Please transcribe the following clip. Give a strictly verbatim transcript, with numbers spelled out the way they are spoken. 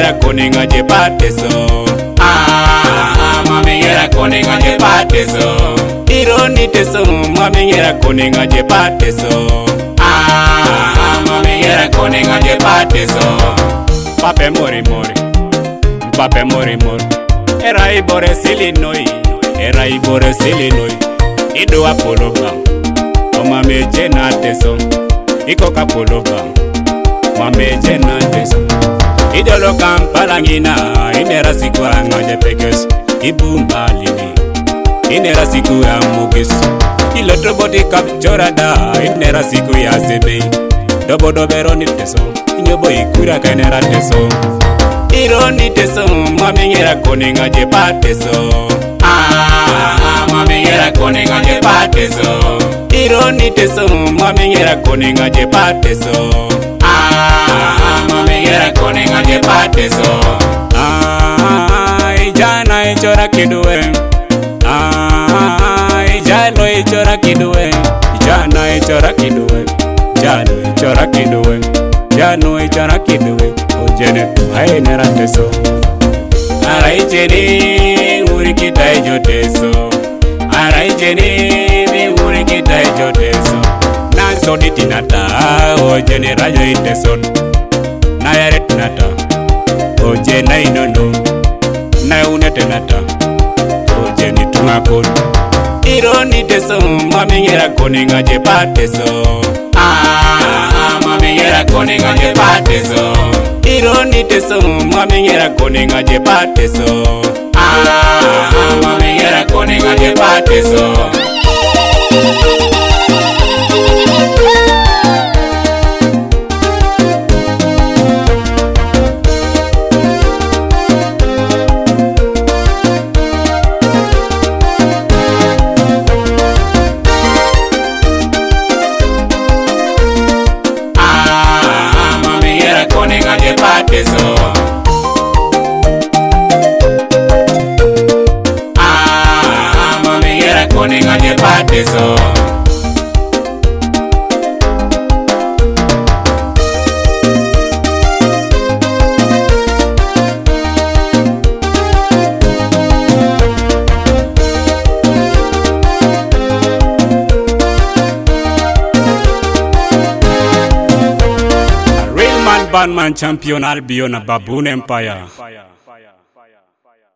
ngera koninga je pateso. Ah, mami ngera koninga je pateso. Ironi teso, mami ngera koninga je pateso. Ah, mami ngera koninga je pateso. Pape mori mori, pape mori mori. Era ibore silinoi, era ibore silinoi. Ido apolo bang, o mami jena teso. Iko kapolo bang, mami jena teso. Idolo Kampala ngina, inera siku angoje pekes. Ibumba lini, inera siku ya mugis. Iloto body capture da, inera siku ya sebe. Dobo dobero ni teso, inyobo ikura kanera teso. Ironi teso, mami ngera koninga je pateso. Ah, mami ngera koninga je pateso. Ironi teso, mami ngera koninga je pateso. Ah, mami ngera koninga je pateso. Ah, ijana ichora kiduwe. Ah, ijano ichora kiduwe. Ijana ichora kiduwe. Jano ichora kiduwe. Jano ichora kiduwe. Ojene aenera teso. Ara ijene uri kitai joteso. Ara ijene uri kitai joteso. Nanso ditinata ojene rajo iteson. Nayaret nata ojene inono. Na unete nata ojene tungakon. Ironi teso mami ngera koninga je pateso. Ah, mami ngera koninga je pateso. Ironi teso mami ngera koninga je pateso. Ah, mami ngera koninga je pateso. Koninga je pateso. Ah, mami ngera koninga je pateso. Bandman champion Albion Baboon Empire.